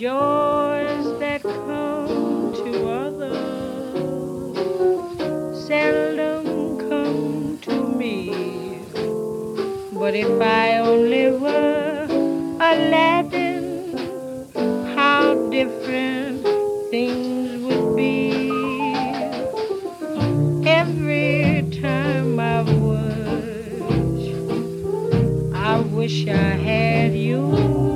Joys that come to others seldom come to me. But if I only were Aladdin, how different things would be. Every time I wish I had you